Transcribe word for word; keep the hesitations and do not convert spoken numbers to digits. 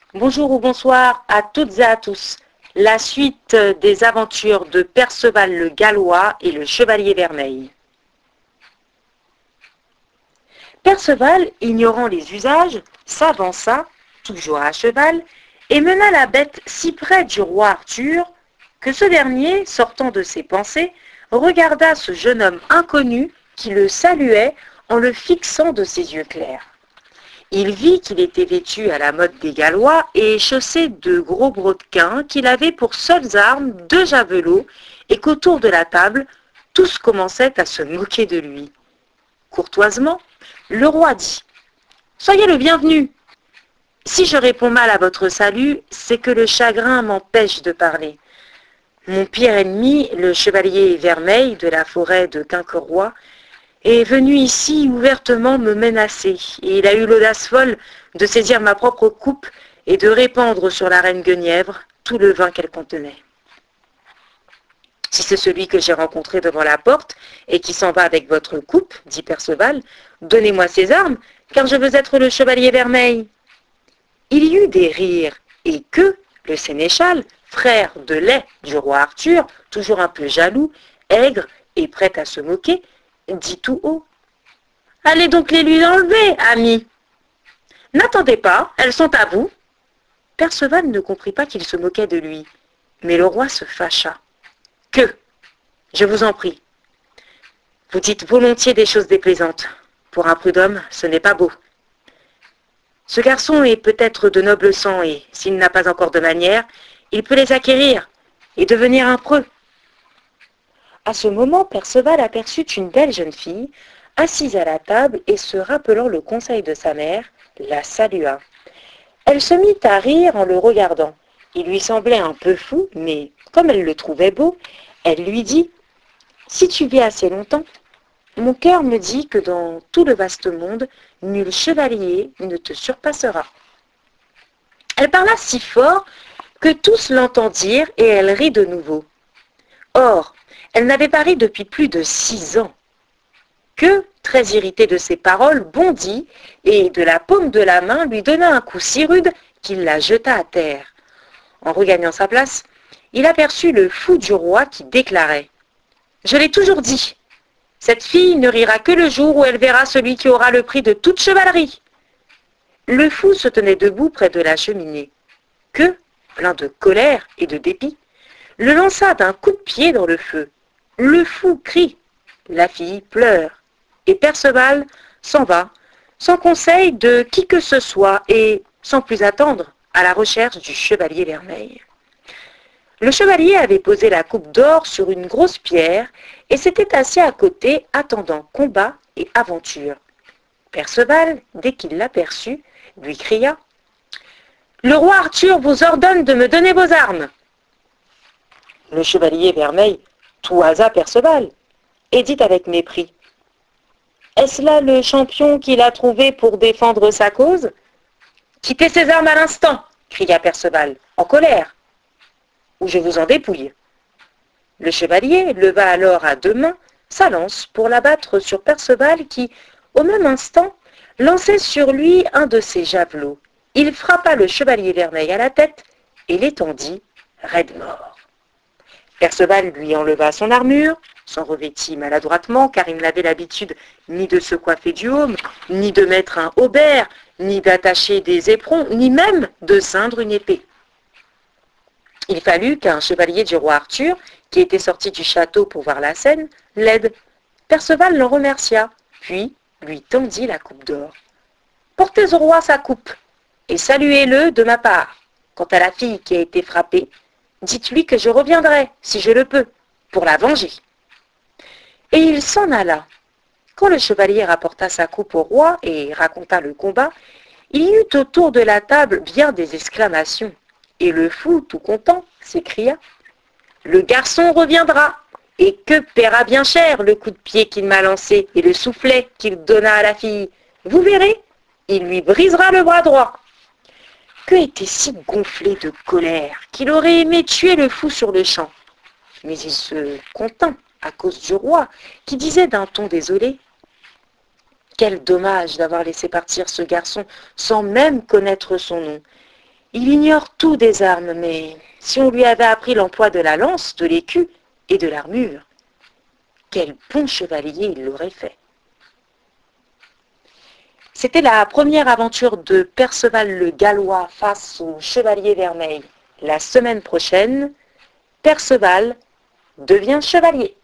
Bonjour ou bonsoir à toutes et à tous. La suite des aventures de Perceval le Gallois et le Chevalier Vermeil. Perceval, ignorant les usages, s'avança, toujours à cheval, et mena la bête si près du roi Arthur que ce dernier, sortant de ses pensées, regarda ce jeune homme inconnu qui le saluait en le fixant de ses yeux clairs. Il vit qu'il était vêtu à la mode des Gallois et chaussé de gros brodequins qu'il avait pour seules armes deux javelots et qu'autour de la table, tous commençaient à se moquer de lui. Courtoisement, le roi dit « Soyez le bienvenu. Si je réponds mal à votre salut, c'est que le chagrin m'empêche de parler. Mon pire ennemi, le chevalier Vermeil de la forêt de Quincoroy, est venu ici ouvertement me menacer, et il a eu l'audace folle de saisir ma propre coupe et de répandre sur la reine Guenièvre tout le vin qu'elle contenait. Si c'est celui que j'ai rencontré devant la porte et qui s'en va avec votre coupe, dit Perceval, donnez-moi ses armes, car je veux être le chevalier Vermeil. Il y eut des rires, et que le sénéchal, frère de lait du roi Arthur, toujours un peu jaloux, aigre et prêt à se moquer, dit tout haut. « Allez donc les lui enlever, amis. N'attendez pas, elles sont à vous. » Perceval ne comprit pas qu'il se moquait de lui, mais le roi se fâcha. « Que, je vous en prie, vous dites volontiers des choses déplaisantes. Pour un prud'homme, ce n'est pas beau. Ce garçon est peut-être de noble sang et, s'il n'a pas encore de manières, il peut les acquérir et devenir un preux. » À ce moment, Perceval aperçut une belle jeune fille, assise à la table et se rappelant le conseil de sa mère, la salua. Elle se mit à rire en le regardant. Il lui semblait un peu fou, mais comme elle le trouvait beau, elle lui dit « Si tu vis assez longtemps, mon cœur me dit que dans tout le vaste monde, nul chevalier ne te surpassera. » Elle parla si fort que tous l'entendirent et elle rit de nouveau. Or, elle n'avait pas ri depuis plus de six ans. Que, très irrité de ces paroles, bondit et, de la paume de la main, lui donna un coup si rude qu'il la jeta à terre. En regagnant sa place, il aperçut le fou du roi qui déclarait « Je l'ai toujours dit, cette fille ne rira que le jour où elle verra celui qui aura le prix de toute chevalerie. » Le fou se tenait debout près de la cheminée. Que, plein de colère et de dépit, le lança d'un coup de pied dans le feu. Le fou crie, la fille pleure, et Perceval s'en va, sans conseil de qui que ce soit et, sans plus attendre, à la recherche du chevalier Vermeil. Le chevalier avait posé la coupe d'or sur une grosse pierre et s'était assis à côté, attendant combat et aventure. Perceval, dès qu'il l'aperçut, lui cria « Le roi Arthur vous ordonne de me donner vos armes !» Le chevalier Vermeil toisa Perceval et dit avec mépris « Est-ce là le champion qu'il a trouvé pour défendre sa cause ?»« Quittez ses armes à l'instant !» cria Perceval, en colère, « ou je vous en dépouille. » Le chevalier leva alors à deux mains sa lance pour l'abattre sur Perceval qui, au même instant, lançait sur lui un de ses javelots. Il frappa le chevalier Vermeil à la tête et l'étendit raide mort. Perceval lui enleva son armure, s'en revêtit maladroitement, car il n'avait l'habitude ni de se coiffer du haume, ni de mettre un haubert, ni d'attacher des éperons, ni même de ceindre une épée. Il fallut qu'un chevalier du roi Arthur, qui était sorti du château pour voir la scène, l'aide. Perceval l'en remercia, puis lui tendit la coupe d'or. « Portez au roi sa coupe, et saluez-le de ma part. Quant à la fille qui a été frappée, dites-lui que je reviendrai, si je le peux, pour la venger. » Et il s'en alla. Quand le chevalier rapporta sa coupe au roi et raconta le combat, il y eut autour de la table bien des exclamations. Et le fou, tout content, s'écria « Le garçon reviendra, et que paiera bien cher le coup de pied qu'il m'a lancé et le soufflet qu'il donna à la fille. Vous verrez, il lui brisera le bras droit. » Que était si gonflé de colère qu'il aurait aimé tuer le fou sur le champ. Mais il se contint à cause du roi, qui disait d'un ton désolé « Quel dommage d'avoir laissé partir ce garçon sans même connaître son nom. Il ignore tout des armes, mais si on lui avait appris l'emploi de la lance, de l'écu et de l'armure, quel bon chevalier il l'aurait fait. C'était la première aventure de Perceval le Gallois face au chevalier Vermeil. La semaine prochaine, Perceval devient chevalier.